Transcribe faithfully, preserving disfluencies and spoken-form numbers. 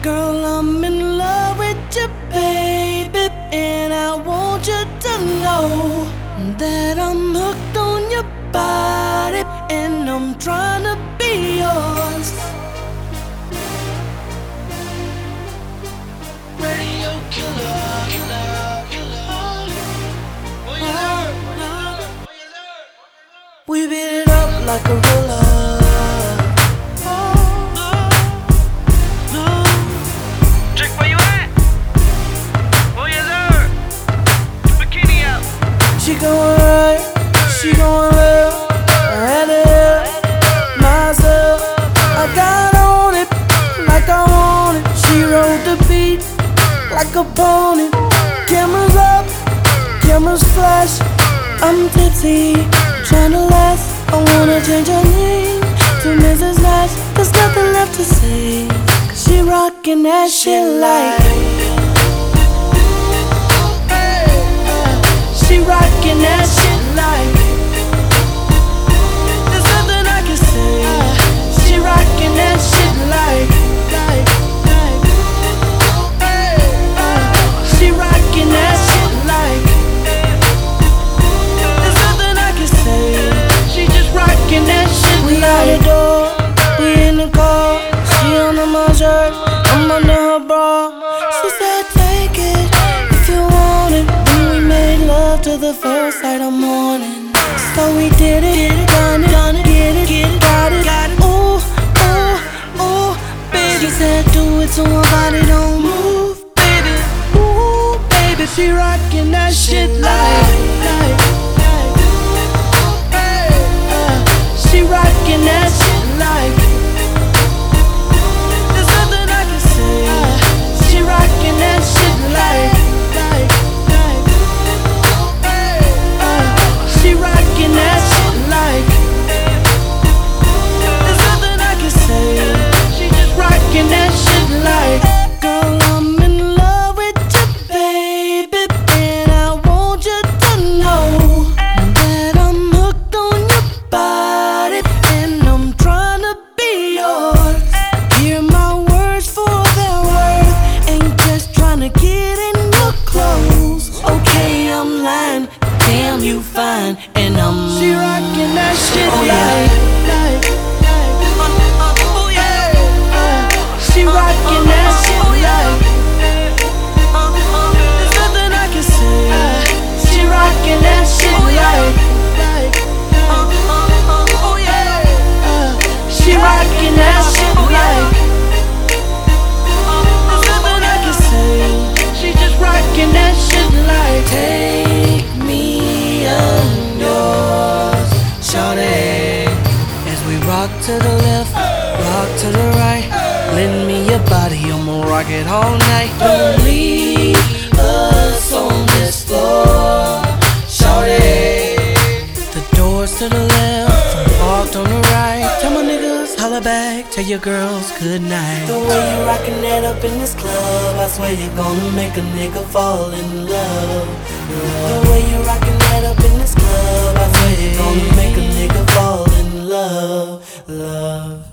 Girl, I'm in love with you, baby, and I want you to know that I'm hooked on your body, and I'm trying to be yours. Radio killer, killer, killer. Oh, yeah. We beat it up like a roller. She going right, she going left, I had to help myself. I got on it like I want it. She rode the beat like a pony. Cameras up, cameras flash. I'm tipsy, trying to last. I wanna change her name to Missus Nash. There's nothing left to say, 'cause she rockin' that shit like. She rockin' that shit like. There's nothing I can say. She rockin' that shit like. like, like. She rockin' that shit like. There's nothing I can say. She just rockin' that shit like. We out the door, we in the car. She under my shirt, I'm under her bra. She said take it if you want it. To the first light of morning, so we did it, did it, done it, done it, get it, get it, got it, got it. Ooh, ooh, ooh, baby. She said do it so my body don't move, baby. Ooh, baby, she rockin' that shit like, like, like. Uh, she rockin' that shit like. There's nothing I can say. She rockin' that shit like. She rockin' that shit like. There's nothing I can say. She just rockin' that shit like. Girl, I'm in love with you, baby, and I want you to know that I'm hooked on your body, and I'm trying to be yours. Hear my words for their worth, ain't just trying to get in your clothes. Okay, I'm lying. Damn, you fine, and I'm. She rockin' that shit oh, like, like, like. Uh, uh, oh yeah. Uh, she rockin' that shit like. Uh, uh, there's nothing I can say. She rockin' that shit like, like. Uh, uh, uh, oh yeah. Uh, she rockin' that shit like. Uh, there's nothing I can say. She just rockin' that shit like. Take me. Rock to the left, rock to the right. Lend me your body, I'ma rock it all night. Don't leave us on this floor, shorty. The doors to the left, I'm parked on the right. Tell my niggas, holla back, tell your girls good night. The way you rockin' that up in this club, I swear you're gonna make a nigga fall in love. The way you rockin' that up in this club, I swear you're gonna make a nigga fall in love, love.